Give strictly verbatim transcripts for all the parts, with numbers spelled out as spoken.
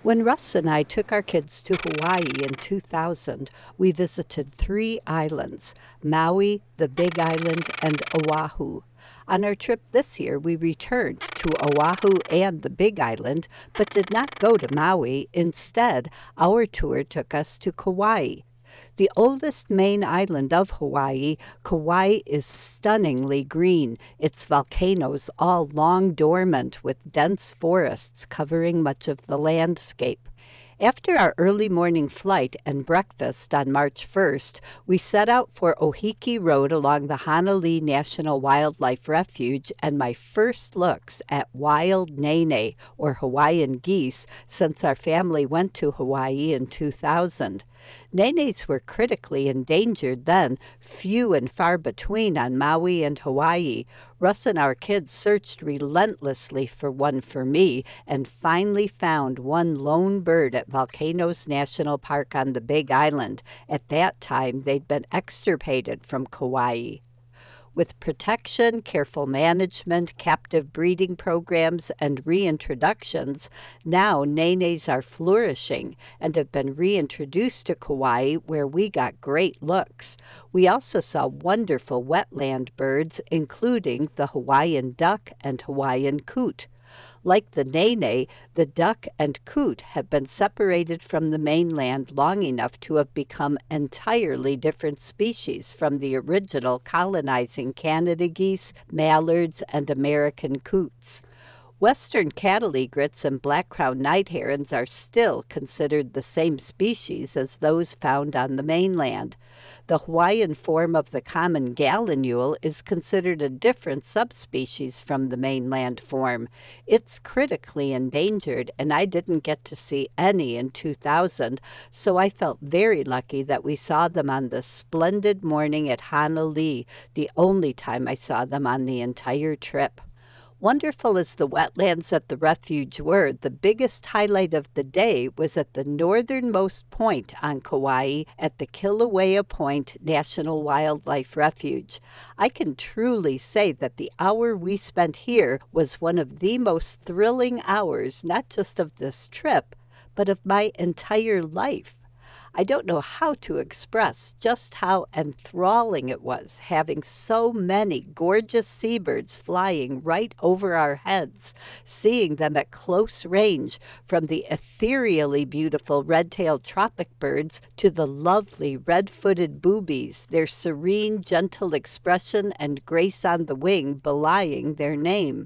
When Russ and I took our kids to Hawaii in two thousand, we visited three islands: Maui, the Big Island, and Oahu. On our trip this year, we returned to Oahu and the Big Island, but did not go to Maui. Instead, our tour took us to Kauai. The oldest main island of Hawaii, Kauai is stunningly green, its volcanoes all long dormant with dense forests covering much of the landscape. After our early morning flight and breakfast on March first, we set out for Ohiki Road along the Hanalei National Wildlife Refuge and my first looks at wild nene, or Hawaiian geese, since our family went to Hawaii in two thousand. Nenes were critically endangered then, few and far between on Maui and Hawaii. Russ and our kids searched relentlessly for one for me and finally found one lone bird at Volcanoes National Park on the Big Island. At that time, they'd been extirpated from Kauai. With protection, careful management, captive breeding programs, and reintroductions, now nenes are flourishing and have been reintroduced to Kauai, where we got great looks. We also saw wonderful wetland birds, including the Hawaiian duck and Hawaiian coot. Like the nene, the duck and coot have been separated from the mainland long enough to have become entirely different species from the original colonizing Canada geese, mallards, and American coots. Western cattle egrets and black-crowned night herons are still considered the same species as those found on the mainland. The Hawaiian form of the common gallinule is considered a different subspecies from the mainland form. It's critically endangered, and I didn't get to see any in two thousand, so I felt very lucky that we saw them on the splendid morning at Hanalei, the only time I saw them on the entire trip. Wonderful as the wetlands at the refuge were, the biggest highlight of the day was at the northernmost point on Kauai at the Kilauea Point National Wildlife Refuge. I can truly say that the hour we spent here was one of the most thrilling hours, not just of this trip, but of my entire life. I don't know how to express just how enthralling it was having so many gorgeous seabirds flying right over our heads, seeing them at close range, from the ethereally beautiful red-tailed tropic birds to the lovely red-footed boobies, their serene, gentle expression and grace on the wing belying their name.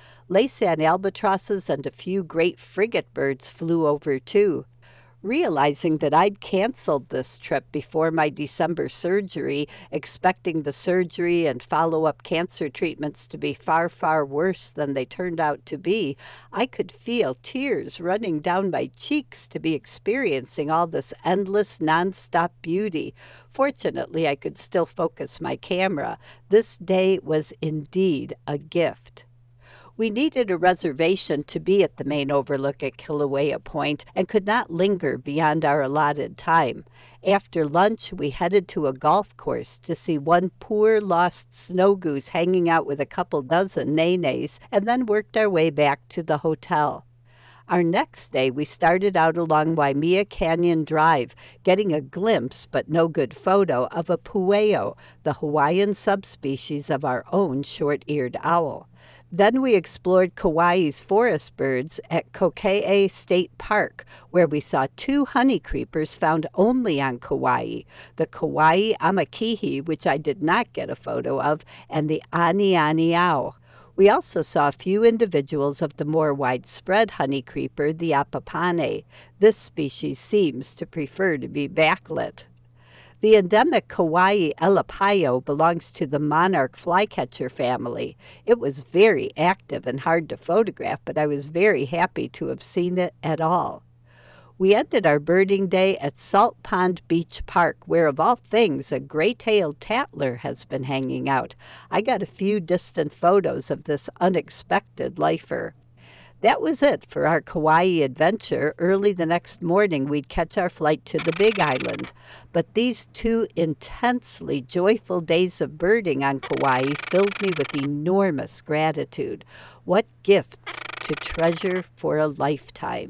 Laysan albatrosses and a few great frigate birds flew over too. Realizing that I'd canceled this trip before my December surgery, expecting the surgery and follow-up cancer treatments to be far, far worse than they turned out to be, I could feel tears running down my cheeks to be experiencing all this endless, nonstop beauty. Fortunately, I could still focus my camera. This day was indeed a gift. We needed a reservation to be at the main overlook at Kilauea Point and could not linger beyond our allotted time. After lunch, we headed to a golf course to see one poor lost snow goose hanging out with a couple dozen nenes, and then worked our way back to the hotel. Our next day, we started out along Waimea Canyon Drive, getting a glimpse, but no good photo, of a pueo, the Hawaiian subspecies of our own short-eared owl. Then we explored Kauai's forest birds at Kokee State Park, where we saw two honey creepers found only on Kauai, the Kauai amakihi, which I did not get a photo of, and the anianiao. We also saw a few individuals of the more widespread honey creeper, the apapane. This species seems to prefer to be backlit. The endemic Kauai elapaio belongs to the monarch flycatcher family. It was very active and hard to photograph, but I was very happy to have seen it at all. We ended our birding day at Salt Pond Beach Park, where of all things a gray-tailed tattler has been hanging out. I got a few distant photos of this unexpected lifer. That was it for our Kauai adventure. Early the next morning, we'd catch our flight to the Big Island. But these two intensely joyful days of birding on Kauai filled me with enormous gratitude. What gifts to treasure for a lifetime.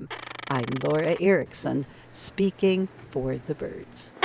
I'm Laura Erickson, speaking for the birds.